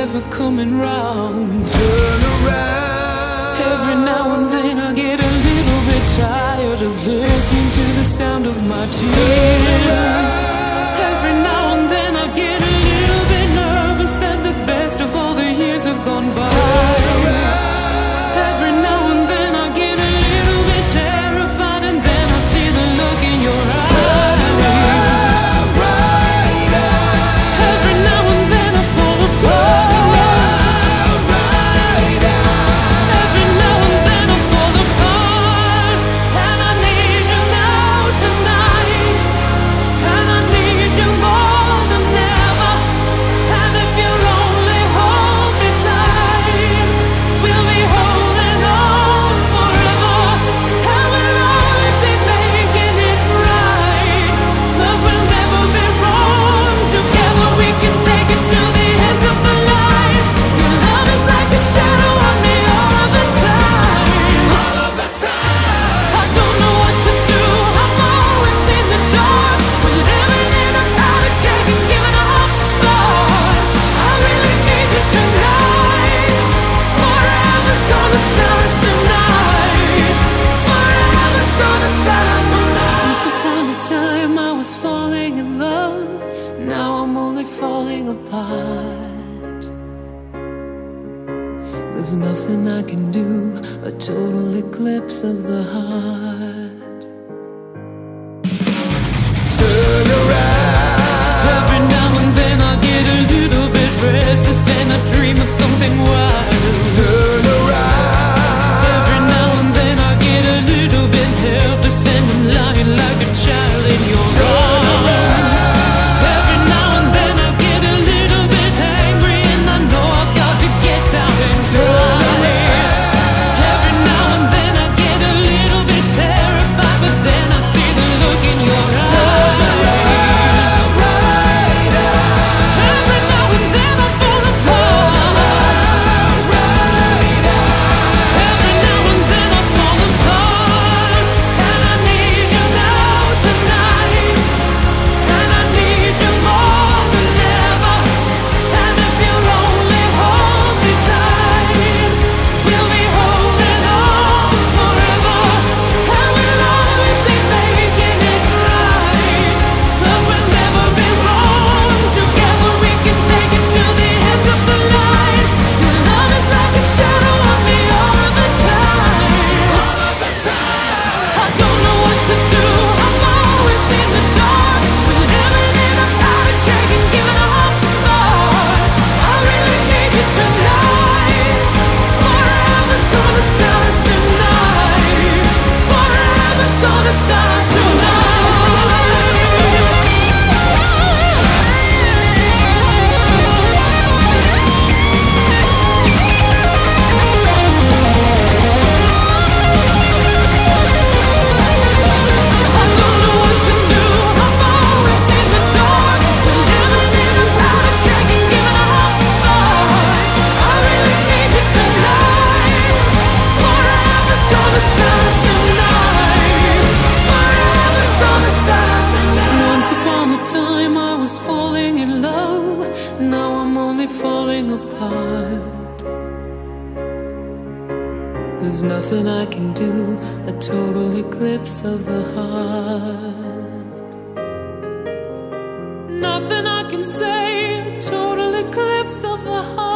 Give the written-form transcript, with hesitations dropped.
ever coming round. Turn around. Every now and then I get a little bit tired of listening to the sound of my tears. Every now and then I get a little bit nervous that the best of all the years have gone by. Every now and then I get a little bit terrified, and then I see the look in your eyes. Every now and then I fall apart. Every now and then I fall apart, and I need you now tonight, and I need you more than ever. And if you'll only hold me tight, we'll be holding on forever, and we'll only be making it right, 'cause we'll never be wrong. Together we can take it to the end of the line. Your love is like a shadow on me all of the time. All of the time. I don't know what to do, I'm always in the dark. We're living in a powder keg and giving off sparks. I really need you tonight. Forever's gonna start tonight. Forever's gonna start tonight. Once upon a time I was falling in love. Now I'm only falling apart. There's nothing I can do, a total eclipse of the heart. Turn around. Every now and then I get a little bit restless, and I dream of something wild. Turn around. Every now and then I get a little bit helpless, and I'm lying like a child in your arms. Every now and then I get a little bit angry, and I know I've got to get down and cry. Every now and then I get a little bit terrified, but then I see the look in your eyes. Every now and then I fall apart. Every now and then I fall apart, and I need you now tonight, and I need you more than ever. And if you'll only hold me tight, we'll be holding on forever, and we'll only be making it right, 'cause we'll never be wrong. Together we can take it to the end of the line. Your love is like a shadow on me all of the time. All of the time. I don't know what to do, I'm always in the dark. We're living in a powder keg and giving off sparks. I really need you tonight. Forever's gonna start tonight. Forever's gonna start tonight. I don't know what to do, I'm always in the dark. We're living in a powder keg and giving off sparks. I really need you tonight. Forever's gonna start tonight. Forever's gonna start tonight. Once upon a time I was falling in love. Now I'm only falling apart. There's nothing I can do, a total eclipse of the heart. Nothing I can say, a total eclipse of the heart.